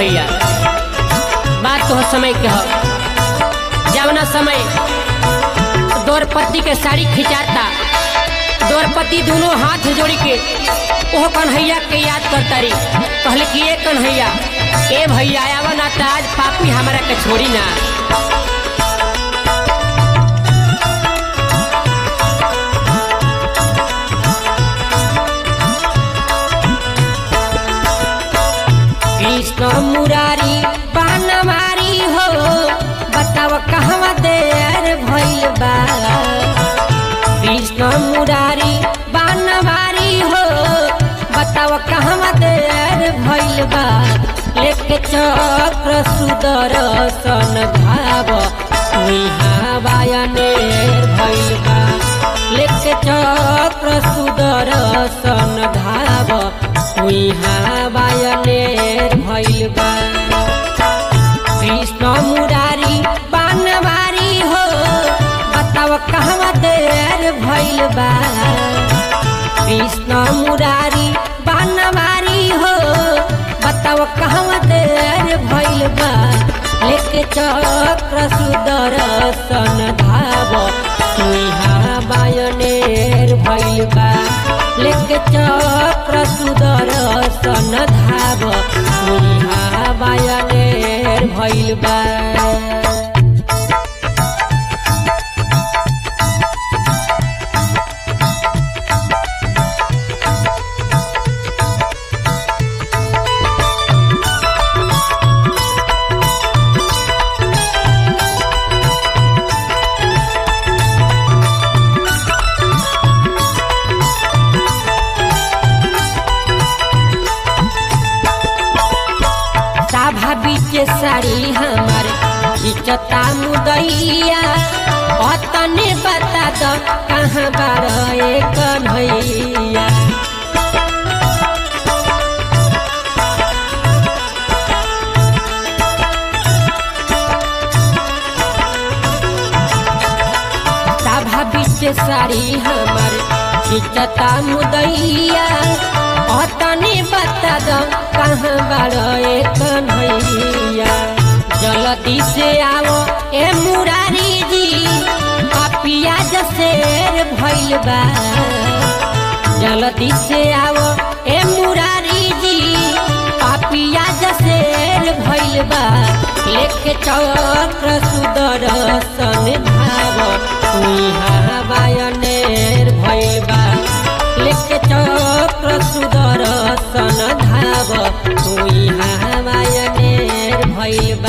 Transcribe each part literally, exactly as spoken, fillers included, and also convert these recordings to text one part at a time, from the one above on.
भैया बात तो समय के हो जवना समय द्रौपदी के साड़ी खिंचाता द्रौपदी दोनों हाथ जोड़ी के वो कन्हैया के याद करता रही कहले कि ये कन्हैया ए भैया आवा ना तो आज पापी हमारा के छोड़ी ना। कृष्ण मुरारी बनवारी हो बताव कहवा देर भइल बा। कृष्ण मुरारी बनवारी हो बताव कहवा देर भइल बा। लेके चक्र सुदर्शन धाव तुइहा बायनेर भइल बा। लेके चक्र सुदर्शन धाव तुइहा बायनेर भइल बा। कृष्ण मुरारी बनवारी हो बताव कहवा देर भइल बा। कृष्ण मुरारी बनवारी हो बताव कहवा देर भइल बा। लेके चक्र सुदर्शन धाव तुइहा बायनेर भइल बा। लेके चक्र सुदर्शन धाव तुइहा बायनेर भइल बा। साड़ी हमारे इचता मुदैया तने बता दो कहाँ बारे कन्हैया। सभा बीच साड़ी हमारे इचता मुदैया तने बता दो कहाँ बारे कन्हैया। जल्दी से आओ ए मुरारी जी पापिया जसेर भइल बा। जल्दी से आओ ए मुरारी जी पापिया जसेर भइल बा। लेके चक्र सुदर्शन धाव तुइहा बायनेर भइल बा। लेके चक्र सुदर्शन धाव तुइहा बायनेर भइल बा।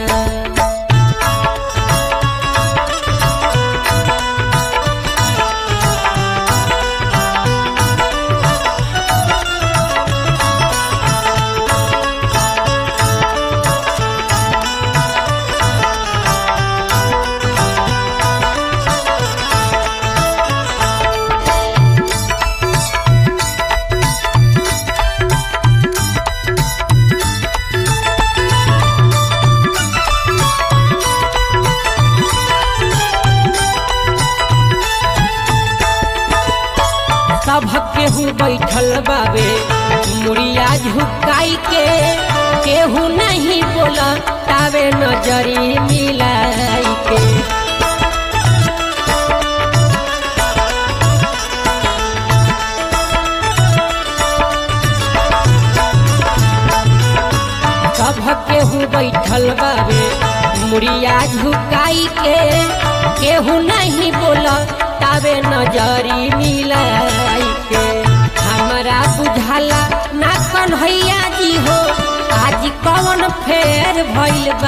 सब केहू बैठल बाबे मुड़िया झुकाई के केहू नहीं बोला तावे नजरी मिलाई के। सब केहू बैठल बाबे मुड़िया झुकाई के केहू नहीं बोला तावे नजरी मिलाई के। हमरा बुझाला ना कन्हैया जी हो आज कौन फेर भइल बा।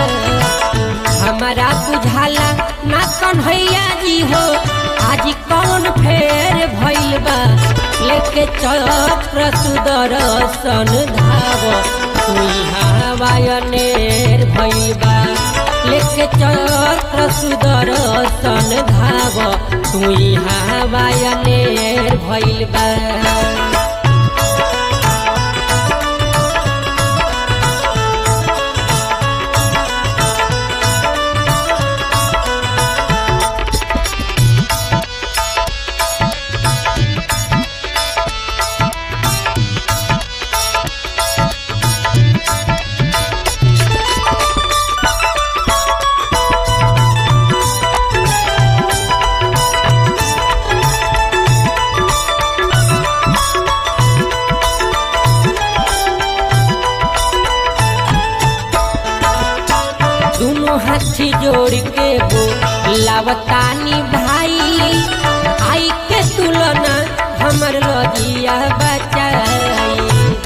हमरा बुझाला ना कन्हैया जी हो आज कौन फेर भइल बा। लेके चक्र सुदर्शन धाव तुइहा बायनेर भइल बा। लेके चक्र सुदर्शन धाव तुइहा बायनेर भइल बा। जोड़ के वो लावतानी भाई आई के तुलना हमर लगिया बचाई।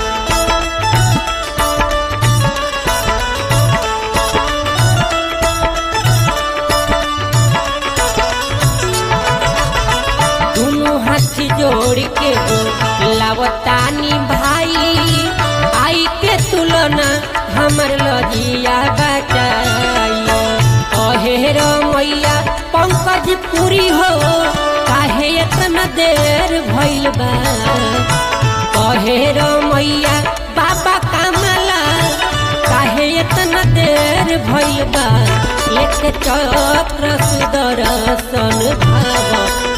दोनों हाथ जोड़ के वो लावतानी भाई आई के तुलना हमर लगिया बचाई। अहे मैया पंकज पूरी हो काहे इतना देर भइल बा। अहे मैया बाबा कमला काहे इतना देर भइल बा। लेके चक्र सुदर्शन भाव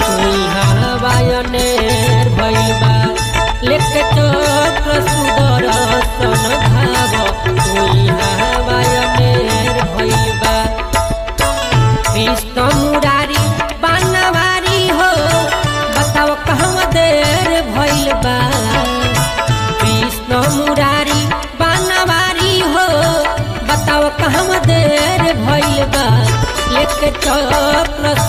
वायनेर भइल बा। लेके चक्र सुदर्शन भाव वायनेर भइल बा। कृष्ण मुरारी बनवारी हो बताओ कहवा देर भइल बा। कृष्ण मुरारी बनवारी हो बताओ कहवा देर भइल बा। लेके चक्र